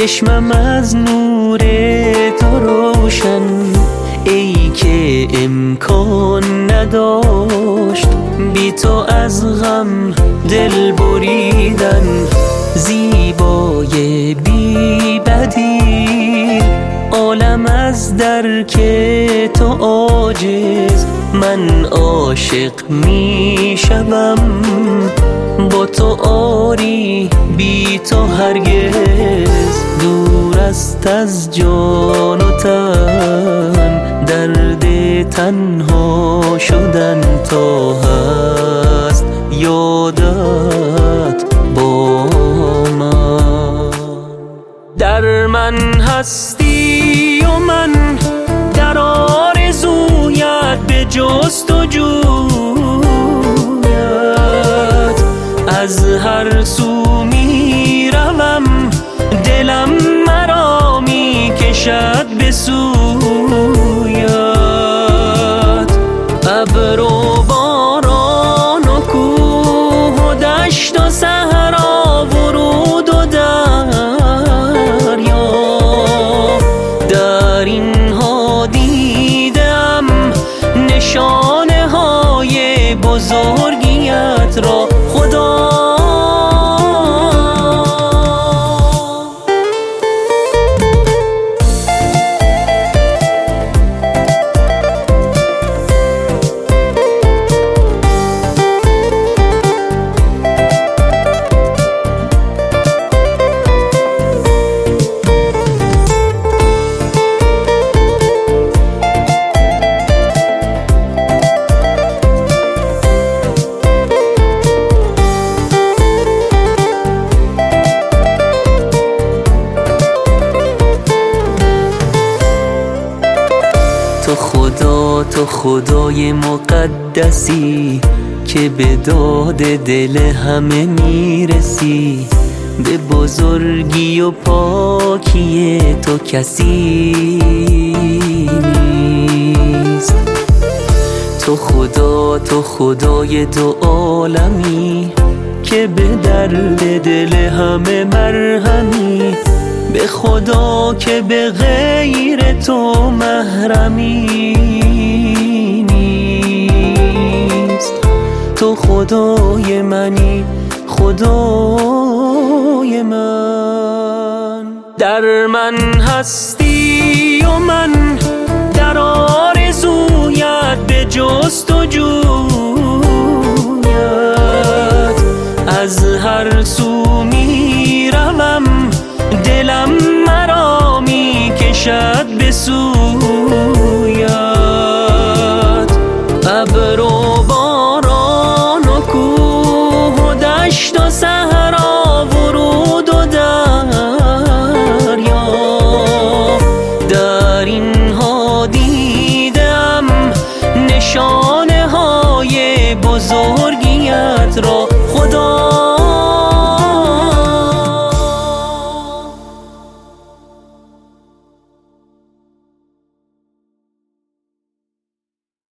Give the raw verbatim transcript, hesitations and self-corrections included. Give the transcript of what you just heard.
چشمم از نور تو روشن، ای که امکان نداشت بی تو از غم دل بریدن. زیبای بی بدیل عالم از درک تو عاجز، من عاشق می شوم با تو آری بی تو هرگز. دور است از جان و تن درد تنها شدن تا هست یادت با من. در من هستی و من در آرزویت به جستجویت، از هر سو می روم دلم مرا می کشد به سویت. ابر و باران و کوه و دشت و صحرا ورود و دریا، در اینها دیدم نشانه های بزرگیت را. خدا تو خدا، تو خدای مقدسی که به داد دل همه میرسی. به بزرگی و پاکی تو کسی نیست. تو خدا، تو خدای دو عالمی که به درد دل همه مرهمی. به خدا که به غیر تو محرمی نیست. تو خدای منی، خدای من. در من هستی و من در آرزویت به جستجویت، از هر سو می روم دلم مرا می کشد به سویت. ابر و باران و کوه و دشت و صحرا ورود و دریا، در اینها دیدم نشانه های بزرگ